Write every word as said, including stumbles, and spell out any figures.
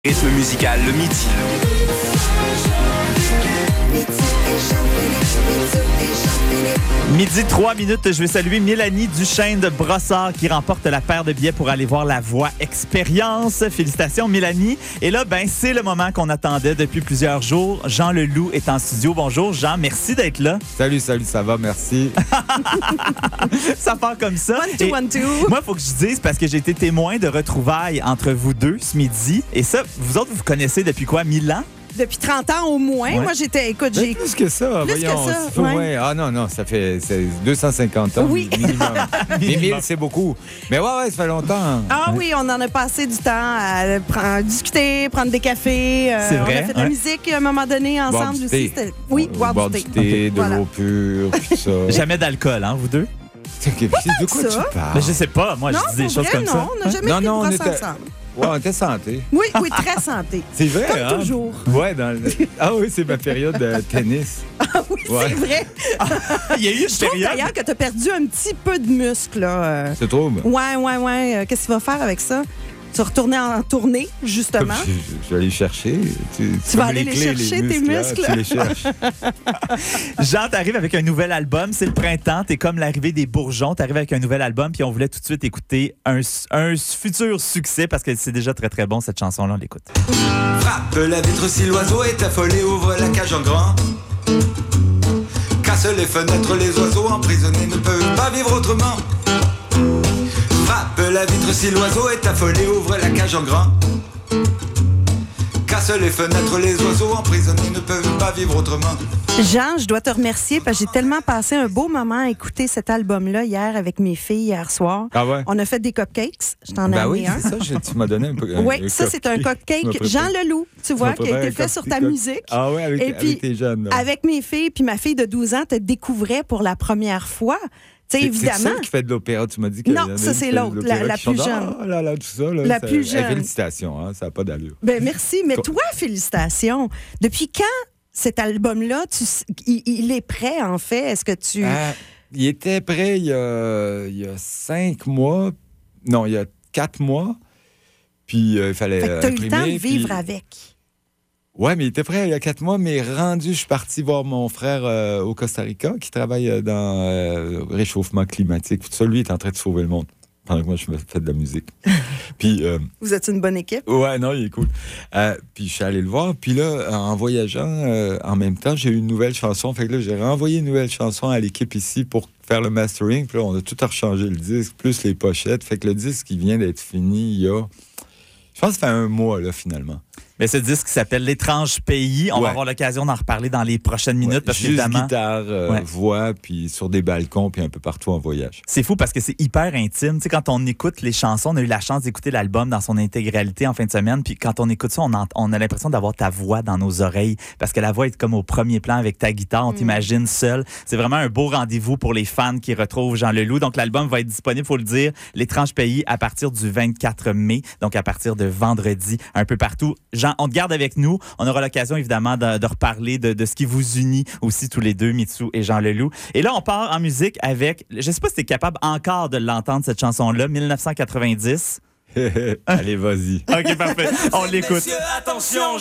Rythme musical le midi. Midi, trois minutes, je vais saluer Mélanie Duchesne de Brossard qui remporte la paire de billets pour aller voir La Voix Expérience. Félicitations, Mélanie. Et là, ben, c'est le moment qu'on attendait depuis plusieurs jours. Jean Leloup est en studio. Bonjour, Jean. Merci d'être là. Salut, salut, ça va, merci. Ça part comme ça. One, two, Et one, two. Moi, il faut que je dise, parce que j'ai été témoin de retrouvailles entre vous deux ce midi. Et ça, vous autres, vous vous connaissez depuis quoi, mille ans? Depuis trente ans au moins. Ouais. Moi, j'étais, écoute, Mais j'ai... plus que ça, Plus voyons. que ça, c'est- ouais. ouais. Ah non, non, ça fait c'est deux cent cinquante ans Oui. minimum. Mais mille, c'est beaucoup. Mais ouais, ouais, ça fait longtemps. Ah oui, on en a passé du temps à, pre- à discuter, prendre des cafés. euh, C'est on vrai, a fait de ouais. la musique à un moment donné ensemble Boire du aussi. thé. C'était- Oui, Euh, boire, du thé. thé, de Voilà. l'eau pure, puis tout ça. Jamais d'alcool, hein, vous deux? C'est que- de quoi ça. tu parles? Ben, je sais pas. Moi, Non, je dis des pour choses vrai, comme non, ça. on n'a jamais Non, pris non, de on brosse était- ensemble. Ouais, on était santé. Oui, oui, très santé. C'est vrai, Comme hein? toujours. Ouais, dans le... Ah oui, c'est ma période de tennis. Ah oui, Ouais. c'est vrai. Il y a eu une Je trouve période. d'ailleurs que tu as perdu un petit peu de muscle. Là. euh. C'est trop, mais... Ouais, ouais, ouais. Euh, Qu'est-ce que tu vas faire avec ça? Tu vas retourner en tournée, justement. Je, je- je vais aller chercher. Tu, Tu vas aller les chercher, tes là, muscles? Tu les cherches. Jean, t'arrives avec un nouvel album. C'est le printemps. T'es comme l'arrivée des bourgeons. T'arrives avec un nouvel album. Puis on voulait tout de suite écouter un, un futur succès parce que c'est déjà très, très bon, cette chanson-là. On l'écoute. Frappe la vitre si l'oiseau est affolé, ouvre la cage en grand. Casse les fenêtres, les oiseaux emprisonnés ne peuvent pas vivre autrement. Frappe la vitre si l'oiseau est affolé, ouvre la cage en grand. Casse les fenêtres, les oiseaux emprisonnés ne peuvent pas vivre autrement. Jean, je dois te remercier parce que j'ai tellement passé un beau moment à écouter cet album-là hier avec mes filles hier soir. Ah ouais? On a fait des cupcakes. Je t'en ai Ben oui, amené un. c'est ça, je- tu m'as donné un peu. un- Oui, un ça, c'est un cupcake. Tu m'as cupcake Jean préparé- Leloup, tu tu vois, m'as qui a préparé été un fait sur ta cupcake. musique. Ah oui, avec, Et puis, avec tes jeunes. là. Avec mes filles, puis ma fille de douze ans te découvrait pour la première fois. Tu sais, C'est- évidemment. C'est celle qui fait de l'opéra, tu m'as dit que Non, ça, c'est l'autre, la- la plus jeune. Oh là là, tout ça. Là, La ça- plus Eh, jeune. félicitations, hein, ça n'a pas d'allure. Ben merci, mais Co- toi, félicitations. Depuis quand cet album-là, tu, il, il est prêt, en fait? Est-ce que tu... Euh, il était prêt il y, a, il y a cinq mois. Non, il y a quatre mois. Puis euh, il fallait fait que tu as eu le temps de imprimer, vivre puis- avec. Ouais, mais il était prêt il y a quatre mois, mais rendu, je suis parti voir mon frère euh, au Costa Rica qui travaille euh, dans euh, le réchauffement climatique. Tout ça, lui, est en train de sauver le monde pendant que moi, je me fais de la musique. Puis, euh, Vous êtes une bonne équipe? ouais, non, il est cool. Euh, puis je suis allé le voir. Puis là, en voyageant, euh, en même temps, j'ai eu une nouvelle chanson. Fait que là, j'ai renvoyé une nouvelle chanson à l'équipe ici pour faire le mastering. Puis là, on a tout rechangé le disque, plus les pochettes. Fait que le disque, il vient d'être fini il y a... Je pense que ça fait un mois, là, finalement. Mais ce disque qui s'appelle L'étrange pays. On Ouais. va avoir l'occasion d'en reparler dans les prochaines minutes Ouais, parce juste qu'évidemment, guitare, euh, Ouais. voix, puis sur des balcons, puis un peu partout en voyage. c'est fou parce que c'est hyper intime. Tu sais, quand on écoute les chansons, on a eu la chance d'écouter l'album dans son intégralité en fin de semaine. Puis quand on écoute ça, on, ent- on a l'impression d'avoir ta voix dans nos oreilles parce que la voix est comme au premier plan avec ta guitare. On t'imagine seul. C'est vraiment un beau rendez-vous pour les fans qui retrouvent Jean Leloup. Donc l'album va être disponible, faut le dire, L'étrange pays à partir du vingt-quatre mai. Donc à partir de vendredi, un peu partout. Jean, on te garde avec nous. On aura l'occasion, évidemment, de, de reparler de, de ce qui vous unit aussi tous les deux, Mitsou et Jean Leloup. Et là, on part en musique avec, je sais pas si t'es capable encore de l'entendre, cette chanson-là, dix-neuf cent quatre-vingt-dix. Allez, vas-y. OK, parfait. On l'écoute. Messieurs, attention,